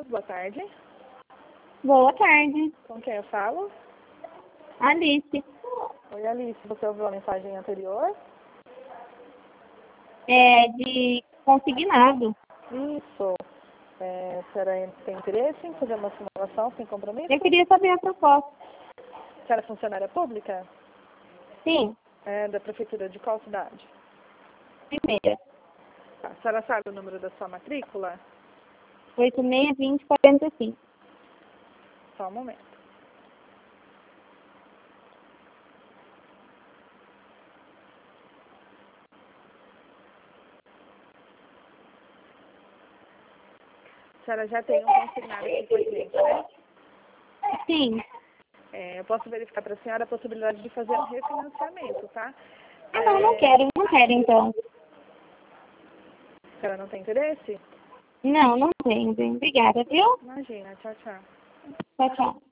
boa tarde. Boa tarde. Com quem eu falo? Alice. Oi, Alice. Você ouviu a mensagem anterior? É de consignado. Isso. A senhora tem interesse em fazer uma simulação sem compromisso? Eu queria saber a proposta. A senhora é funcionária pública? Sim, É da prefeitura de qual cidade? primeira. Tá. A senhora sabe o número da sua matrícula? 862045. Só um momento. A senhora já tem um consignado aqui com a gente, né? Sim. Eu posso verificar para a senhora a possibilidade de fazer um refinanciamento, tá? Ah, não quero então. A senhora não tem interesse? Não tenho, bem. Obrigada, viu? Imagina. Tchau, tchau. Tchau, tchau.